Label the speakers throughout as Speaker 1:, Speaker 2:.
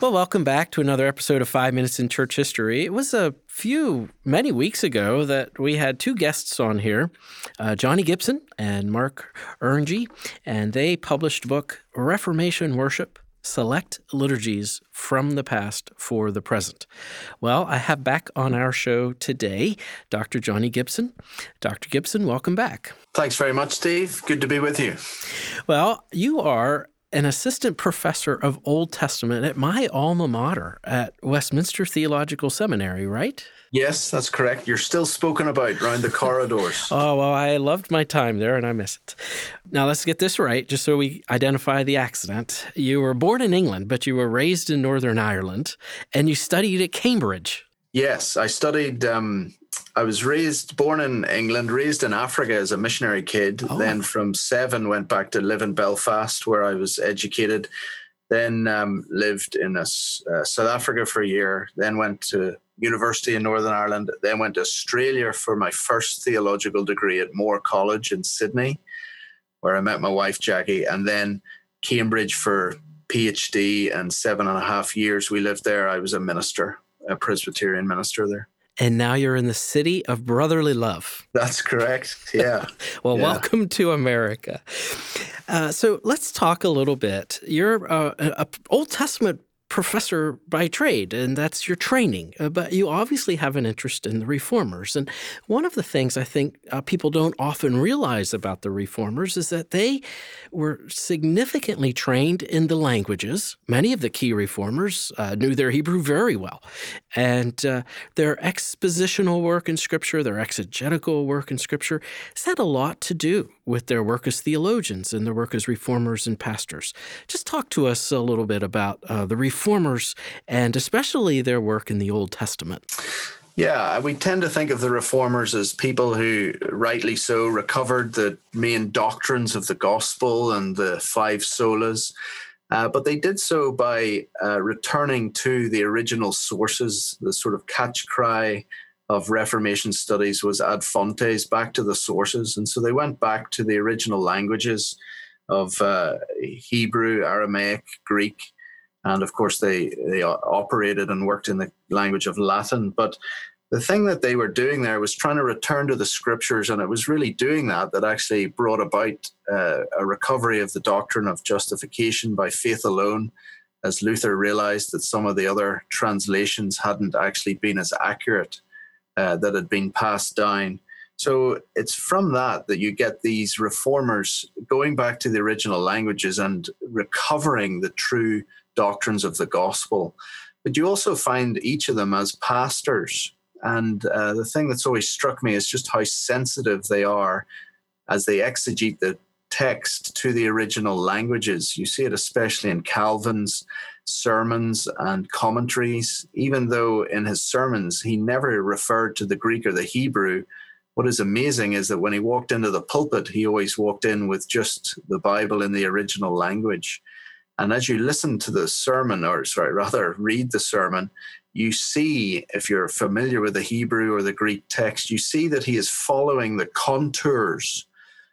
Speaker 1: Well, welcome back to another episode of 5 Minutes in Church History. It was many weeks ago that we had two guests on here, Johnny Gibson and Mark Ernge, and they published a book, Reformation Worship, Select Liturgies from the Past for the Present. Well, I have back on our show today Dr. Johnny Gibson. Dr. Gibson, welcome back.
Speaker 2: Thanks very much, Steve. Good to be with you.
Speaker 1: Well, you are an assistant professor of Old Testament at my alma mater at Westminster Theological Seminary, right?
Speaker 2: Yes, that's correct. You're still spoken about around the corridors.
Speaker 1: Oh, well, I loved my time there, and I miss it. Now, let's get this right, just so we identify the accident. You were born in England, but you were raised in Northern Ireland, and you studied at Cambridge.
Speaker 2: Yes, I studied. I was born in England, raised in Africa as a missionary kid.
Speaker 1: Oh.
Speaker 2: Then from 7 went back to live in Belfast, where I was educated. Then lived in South Africa for a year. Then went to university in Northern Ireland. Then went to Australia for my first theological degree at Moore College in Sydney, where I met my wife, Jackie. And then Cambridge for PhD, and 7.5 years we lived there. I was a minister, a Presbyterian minister there.
Speaker 1: And now you're in the city of brotherly love.
Speaker 2: That's correct. Yeah.
Speaker 1: Well, Welcome to America. So let's talk a little bit. You're an Old Testament professor by trade, and that's your training. But you obviously have an interest in the Reformers. And one of the things I think people don't often realize about the Reformers is that they were significantly trained in the languages. Many of the key Reformers knew their Hebrew very well. And their expositional work in Scripture, their exegetical work in Scripture, has had a lot to do with their work as theologians and their work as reformers and pastors. Just talk to us a little bit about the Reformers and especially their work in the Old Testament.
Speaker 2: Yeah, we tend to think of the Reformers as people who, rightly so, recovered the main doctrines of the gospel and the 5 solas. But they did so by returning to the original sources. The sort of catch cry of Reformation studies was ad fontes, back to the sources. And so they went back to the original languages of Hebrew, Aramaic, Greek. And of course, they operated and worked in the language of Latin. But the thing that they were doing there was trying to return to the Scriptures, and it was really doing that actually brought about a recovery of the doctrine of justification by faith alone, as Luther realized that some of the other translations hadn't actually been as accurate that had been passed down. So it's from that you get these Reformers going back to the original languages and recovering the true doctrines of the gospel. But you also find each of them as pastors. And the thing that's always struck me is just how sensitive they are as they exegete the text to the original languages. You see it especially in Calvin's sermons and commentaries. Even though in his sermons he never referred to the Greek or the Hebrew, what is amazing is that when he walked into the pulpit, he always walked in with just the Bible in the original language. And as you listen to the sermon, read the sermon, you see, if you're familiar with the Hebrew or the Greek text, you see that he is following the contours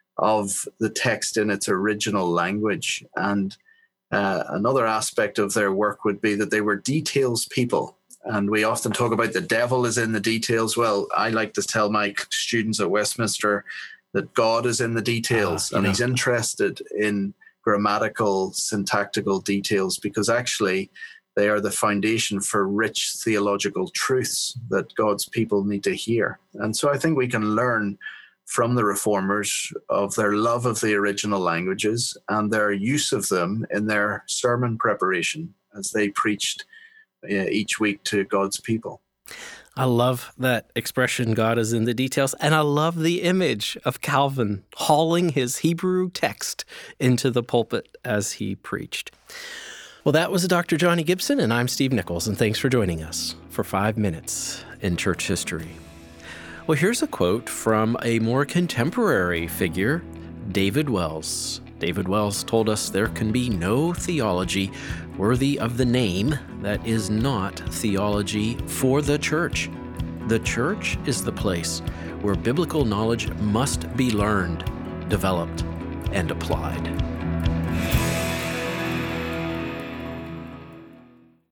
Speaker 2: of the text in its original language. And another aspect of their work would be that they were details people. And we often talk about the devil is in the details. Well, I like to tell my students at Westminster that God is in the details, and he's interested in grammatical, syntactical details, because actually they are the foundation for rich theological truths that God's people need to hear. And so I think we can learn from the Reformers of their love of the original languages and their use of them in their sermon preparation as they preached each week to God's people.
Speaker 1: I love that expression, God is in the details, and I love the image of Calvin hauling his Hebrew text into the pulpit as he preached. Well, that was Dr. Johnny Gibson, and I'm Steve Nichols, and thanks for joining us for 5 Minutes in Church History. Well, here's a quote from a more contemporary figure, David Wells. David Wells told us there can be no theology worthy of the name that is not theology for the church. The church is the place where biblical knowledge must be learned, developed, and applied.